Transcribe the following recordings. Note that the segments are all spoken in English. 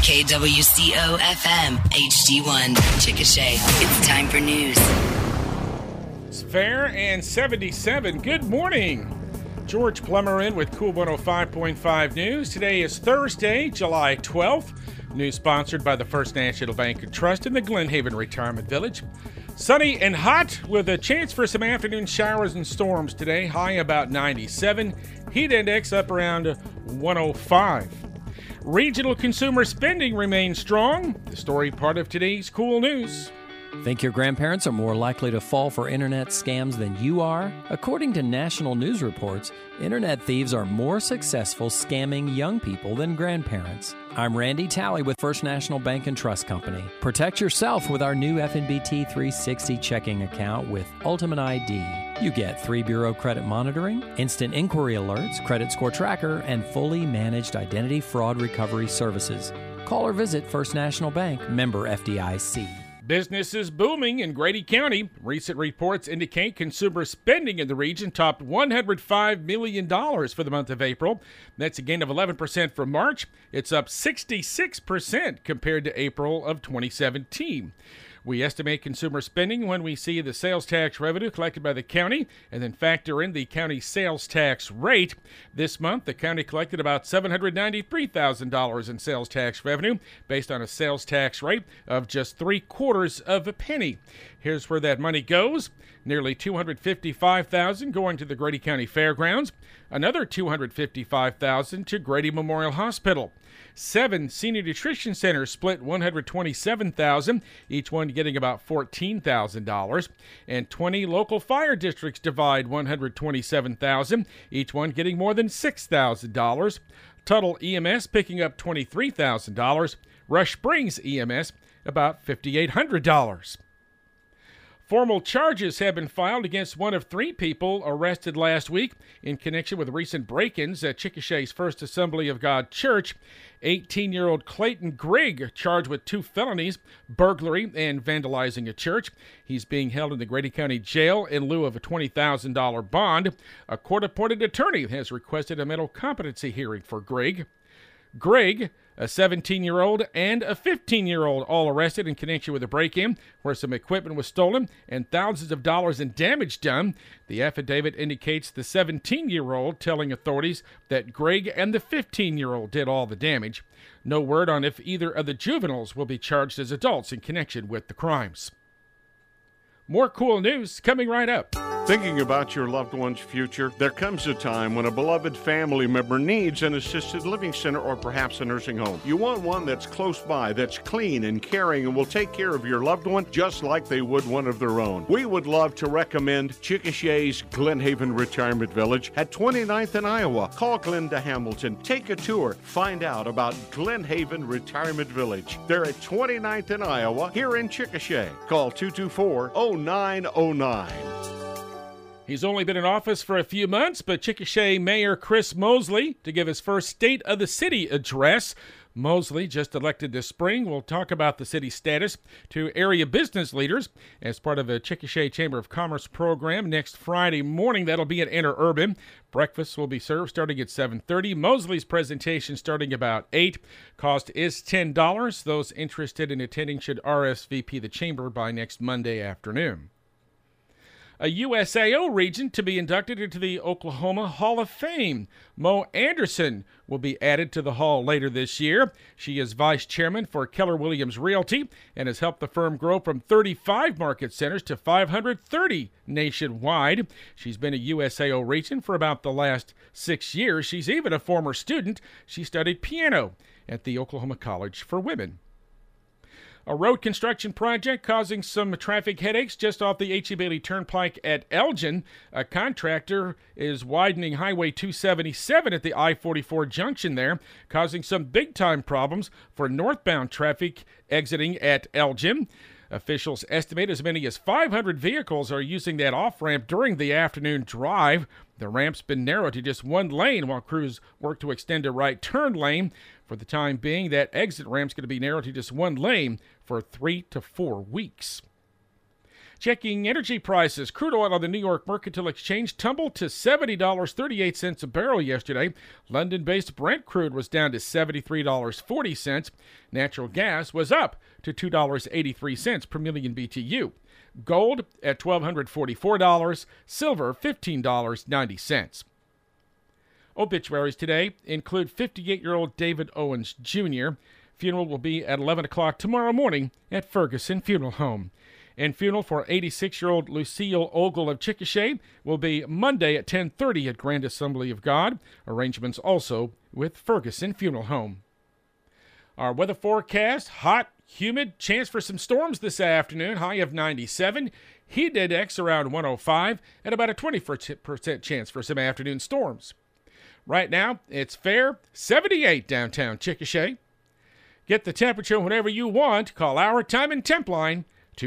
KWCO-FM, HD1, Chickasha. It's time for news. It's Fair and 77. Good morning. George Plummer in with Cool 105.5 News. Today is Thursday, July 12th. News sponsored by the First National Bank and Trust in the Glen Haven Retirement Village. Sunny and hot with a chance for some afternoon showers and storms today. High about 97. Heat index up around 105. Regional consumer spending remains strong. The story part of today's Cool News. Think your grandparents are more likely to fall for internet scams than you are? According to national news reports, internet thieves are more successful scamming young people than grandparents. I'm Randy Talley with First National Bank and Trust Company. Protect yourself with our new FNBT 360 checking account with Ultimate ID. You get 3 bureau credit monitoring, instant inquiry alerts, credit score tracker, and fully managed identity fraud recovery services. Call or visit First National Bank, member FDIC. Business is booming in Grady County. Recent reports indicate consumer spending in the region topped $105 million for the month of April. That's a gain of 11% from March. It's up 66% compared to April of 2017. We estimate consumer spending when we see the sales tax revenue collected by the county and then factor in the county sales tax rate. This month, the county collected about $793,000 in sales tax revenue based on a sales tax rate of just 3/4 of a penny. Here's where that money goes. Nearly $255,000 going to the Grady County Fairgrounds, another $255,000 to Grady Memorial Hospital. 7 senior nutrition centers split $127,000, each one getting about $14,000, and 20 local fire districts divide $127,000, each one getting more than $6,000. Tuttle EMS picking up $23,000, Rush Springs EMS about $5,800. Formal charges have been filed against one of 3 people arrested last week in connection with recent break-ins at Chickasha's First Assembly of God Church. 18-year-old Clayton Grigg charged with 2 felonies, burglary and vandalizing a church. He's being held in the Grady County Jail in lieu of a $20,000 bond. A court-appointed attorney has requested a mental competency hearing for Grigg. Grigg, a 17-year-old and a 15-year-old, all arrested in connection with a break-in where some equipment was stolen and thousands of dollars in damage done. The affidavit indicates the 17-year-old telling authorities that Grigg and the 15-year-old did all the damage. No word on if either of the juveniles will be charged as adults in connection with the crimes. More cool news coming right up. Thinking about your loved one's future? There comes a time when a beloved family member needs an assisted living center or perhaps a nursing home. You want one that's close by, that's clean and caring, and will take care of your loved one just like they would one of their own. We would love to recommend Chickasha's Glen Haven Retirement Village at 29th and Iowa. Call Glenda Hamilton. Take a tour. Find out about Glen Haven Retirement Village. They're at 29th and Iowa here in Chickasha. Call 224-0909. He's only been in office for a few months, but Chickasha Mayor Chris Mosley to give his first State of the City address. Mosley, just elected this spring, will talk about the city's status to area business leaders as part of a Chickasha Chamber of Commerce program next Friday morning. That'll be at Interurban. Breakfast will be served starting at 7:30. Mosley's presentation starting about 8. Cost is $10. Those interested in attending should RSVP the chamber by next Monday afternoon. A USAO regent to be inducted into the Oklahoma Hall of Fame. Mo Anderson will be added to the hall later this year. She is vice chairman for Keller Williams Realty and has helped the firm grow from 35 market centers to 530 nationwide. She's been a USAO regent for about the last 6 years. She's even a former student. She studied piano at the Oklahoma College for Women. A road construction project causing some traffic headaches just off the H.E. Bailey Turnpike at Elgin. A contractor is widening Highway 277 at the I-44 junction there, causing some big-time problems for northbound traffic exiting at Elgin. Officials estimate as many as 500 vehicles are using that off-ramp during the afternoon drive. The ramp's been narrowed to just one lane while crews work to extend a right turn lane. For the time being, that exit ramp's going to be narrowed to just one lane for 3 to 4 weeks. Checking energy prices. Crude oil on the New York Mercantile Exchange tumbled to $70.38 a barrel yesterday. London-based Brent crude was down to $73.40. Natural gas was up to $2.83 per million BTU. Gold at $1,244. Silver, $15.90. Obituaries today include 58-year-old David Owens Jr. Funeral will be at 11 o'clock tomorrow morning at Ferguson Funeral Home. And funeral for 86-year-old Lucille Ogle of Chickasha will be Monday at 10:30 at Grand Assembly of God. Arrangements also with Ferguson Funeral Home. Our weather forecast, hot, humid, chance for some storms this afternoon, high of 97. Heat index around 105 and about a 20% chance for some afternoon storms. Right now, it's fair, 78 downtown Chickasha. Get the temperature whenever you want. Call our time and temp line,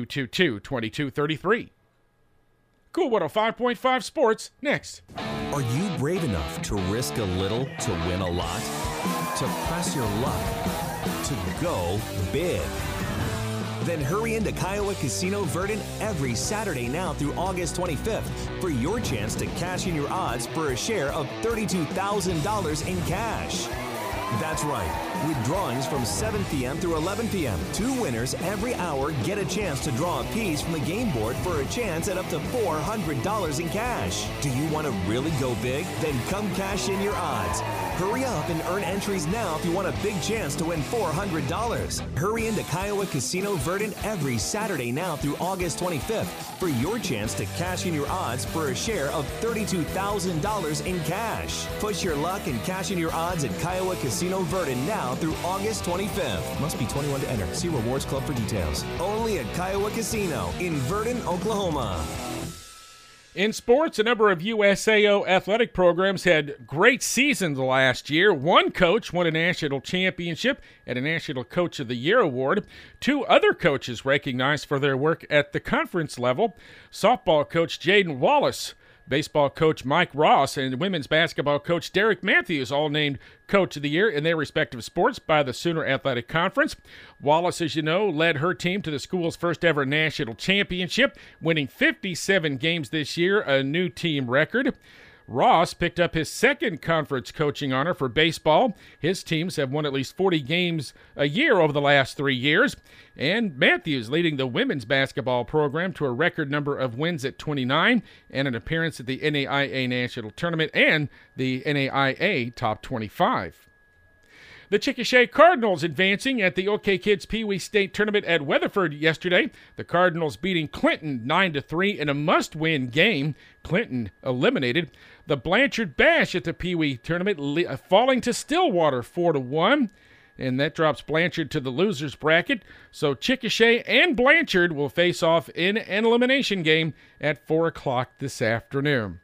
222-2233. Cool 105.5 Sports, next. Are you brave enough to risk a little to win a lot? To press your luck? To go big? Then hurry into Kiowa Casino Verdant every Saturday now through August 25th for your chance to cash in your odds for a share of $32,000 in cash. That's right. With drawings from 7 p.m. through 11 p.m., 2 winners every hour get a chance to draw a piece from the game board for a chance at up to $400 in cash. Do you want to really go big? Then come cash in your odds. Hurry up and earn entries now if you want a big chance to win $400. Hurry into Kiowa Casino Verdant every Saturday now through August 25th for your chance to cash in your odds for a share of $32,000 in cash. Push your luck and cash in your odds at Kiowa Casino Verdant now through August 25th. Must be 21 to enter. See Rewards Club for details. Only at Kiowa Casino in Verdant, Oklahoma. In sports, a number of USAO athletic programs had great seasons last year. One coach won a national championship and a National Coach of the Year award. 2 other coaches recognized for their work at the conference level. Softball coach Jaden Wallace, baseball coach Mike Ross, and women's basketball coach Derek Matthews all named Coach of the Year in their respective sports by the Sooner Athletic Conference. Wallace, as you know, led her team to the school's first ever national championship, winning 57 games this year, a new team record. Ross picked up his second conference coaching honor for baseball. His teams have won at least 40 games a year over the last 3 years. And Matthews leading the women's basketball program to a record number of wins at 29 and an appearance at the NAIA National Tournament and the NAIA Top 25. The Chickasha Cardinals advancing at the OK Kids Pee Wee State Tournament at Weatherford yesterday. The Cardinals beating Clinton 9-3 in a must-win game. Clinton eliminated. The Blanchard Bash at the Pee Wee Tournament falling to Stillwater 4-1. And that drops Blanchard to the losers bracket. So Chickasha and Blanchard will face off in an elimination game at 4 o'clock this afternoon.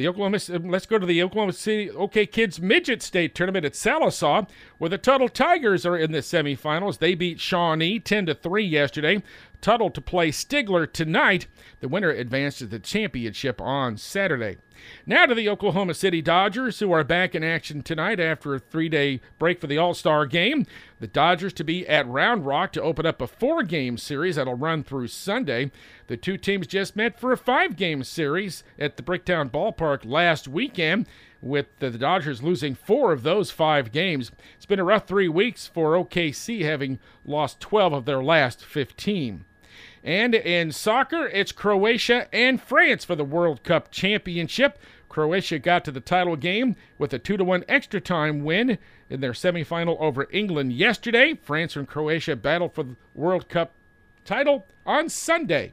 Let's go to the Oklahoma City OK Kids Midget State Tournament at Sallisaw, where the Tuttle Tigers are in the semifinals. They beat Shawnee 10-3 yesterday. Tuttle to play Stigler tonight. The winner advanced to the championship on Saturday. Now to the Oklahoma City Dodgers, who are back in action tonight after a 3-day break for the All-Star game. The Dodgers to be at Round Rock to open up a 4-game series that'll run through Sunday. The two teams just met for a 5-game series at the Bricktown Ballpark last weekend, with the Dodgers losing 4 of those 5 games. It's been a rough 3 weeks for OKC, having lost 12 of their last 15. And in soccer, it's Croatia and France for the World Cup Championship. Croatia got to the title game with a 2-1 extra time win in their semifinal over England yesterday. France and Croatia battle for the World Cup title on Sunday.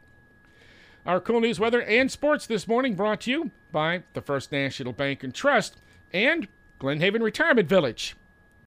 Our cool news, weather, and sports this morning brought to you by the First National Bank and Trust and Glen Haven Retirement Village.